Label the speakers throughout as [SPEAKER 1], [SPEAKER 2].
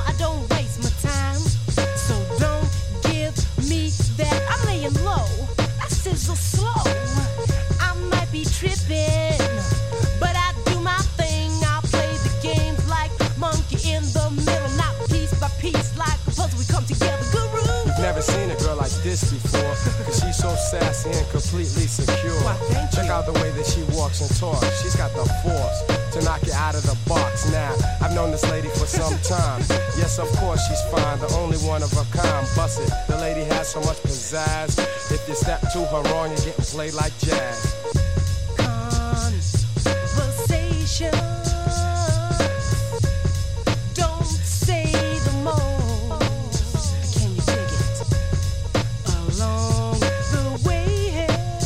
[SPEAKER 1] I don't waste my time. So don't give me that. I'm laying low. I sizzle slow. I might be tripping, but I do my thing. I play the games like monkey in the middle, not piece by piece like a puzzle. We come together, guru.
[SPEAKER 2] You've never seen a girl like this before, cause she's so sassy and completely secure.
[SPEAKER 1] Why, thank
[SPEAKER 2] Check
[SPEAKER 1] you.
[SPEAKER 2] out the way that she walks and talks. She's got the force to knock you out of the box. Now, I've known this lady for some time. Yes, of course she's fine, the only one of a kind. Bust it, the lady has so much pizzazz. If you step to her wrong, you're getting played like jazz.
[SPEAKER 1] Conversation. Don't say the most. Can you dig it? Along the way,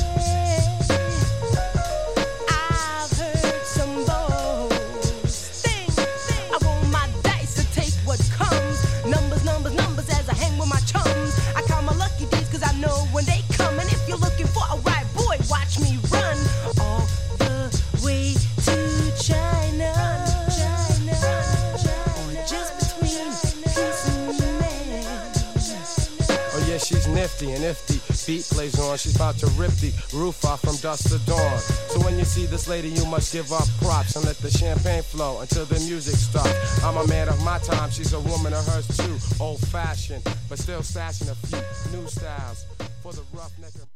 [SPEAKER 1] I've heard some boasting. I roll my dice to take what comes. Numbers, numbers, numbers as I hang with my chums. I count my lucky days cause I know when they come. And if you're looking for a right boy, watch me run all the way to China. Just between peace and man.
[SPEAKER 2] Oh yeah, she's nifty, and if the beat plays on, she's about to rip the roof off from dusk to dawn. So when you see this lady, you must give up props and let the champagne flow until the music stops. I'm a man of my time, she's a woman of hers too. Old fashioned, but still stashing a few new styles for the roughneck.